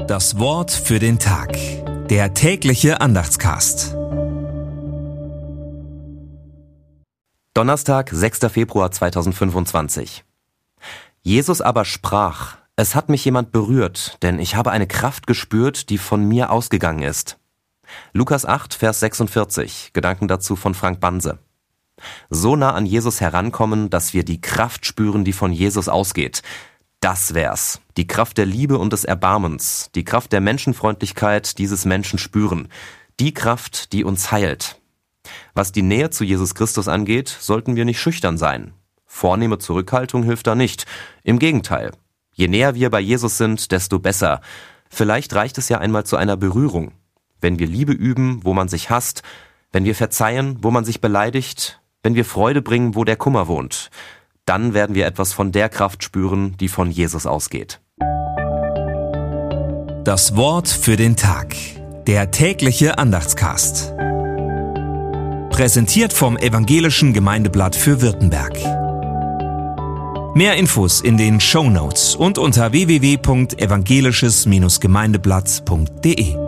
Das Wort für den Tag. Der tägliche Andachtscast. Donnerstag, 6. Februar 2025. Jesus aber sprach: Es hat mich jemand berührt, denn ich habe eine Kraft gespürt, die von mir ausgegangen ist. Lukas 8, Vers 46, Gedanken dazu von Frank Banse. So nah an Jesus herankommen, dass wir die Kraft spüren, die von Jesus ausgeht. Das wär's. Die Kraft der Liebe und des Erbarmens, die Kraft der Menschenfreundlichkeit dieses Menschen spüren. Die Kraft, die uns heilt. Was die Nähe zu Jesus Christus angeht, sollten wir nicht schüchtern sein. Vornehme Zurückhaltung hilft da nicht. Im Gegenteil. Je näher wir bei Jesus sind, desto besser. Vielleicht reicht es ja einmal zu einer Berührung. Wenn wir Liebe üben, wo man sich hasst, wenn wir verzeihen, wo man sich beleidigt, wenn wir Freude bringen, wo der Kummer wohnt, dann werden wir etwas von der Kraft spüren, die von Jesus ausgeht. Das Wort für den Tag. Der tägliche Andachtscast. Präsentiert vom Evangelischen Gemeindeblatt für Württemberg. Mehr Infos in den Shownotes und unter www.evangelisches-gemeindeblatt.de.